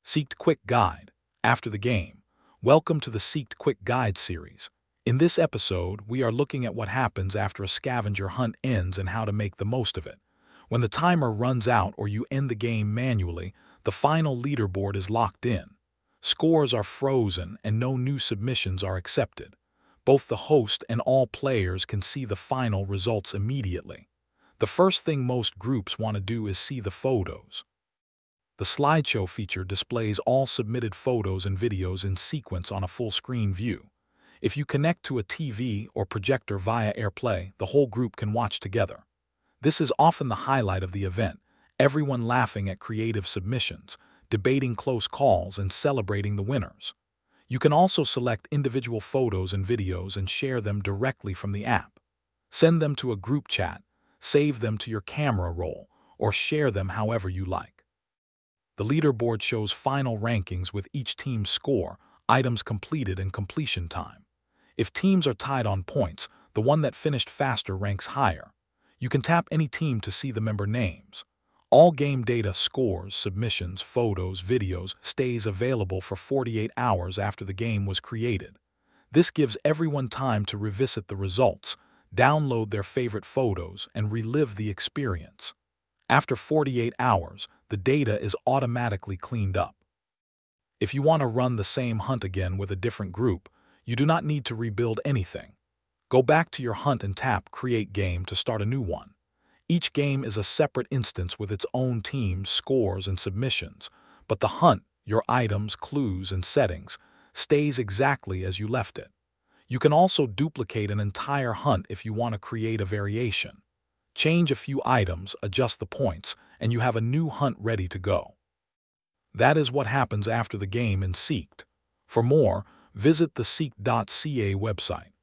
Seeked Quick Guide. After the game. Welcome to the Seeked Quick Guide series. In this episode, we are looking at what happens after a scavenger hunt ends and how to make the most of it. When the timer runs out or you end the game manually, the final leaderboard is locked in. Scores are frozen and no new submissions are accepted. Both the host and all players can see the final results immediately. The first thing most groups want to do is see the photos. The slideshow feature displays all submitted photos and videos in sequence on a full-screen view. If you connect to a TV or projector via AirPlay, the whole group can watch together. This is often the highlight of the event, everyone laughing at creative submissions, debating close calls, and celebrating the winners. You can also select individual photos and videos and share them directly from the app. Send them to a group chat, save them to your camera roll, or share them however you like. The leaderboard shows final rankings with each team's score, items completed, and completion time. If teams are tied on points, the one that finished faster ranks higher. You can tap any team to see the member names. All game data, scores, submissions, photos, videos stays available for 48 hours after the game was created. This gives everyone time to revisit the results, download their favorite photos, and relive the experience. After 48 hours, the data is automatically cleaned up. If you want to run the same hunt again with a different group, you do not need to rebuild anything. Go back to your hunt and tap Create Game to start a new one. Each game is a separate instance with its own teams, scores, and submissions, but the hunt, your items, clues, and settings, stays exactly as you left it. You can also duplicate an entire hunt if you want to create a variation. Change a few items, adjust the points, and you have a new hunt ready to go. That is what happens after the game in Seeked. For more, visit the Seeked.ca website.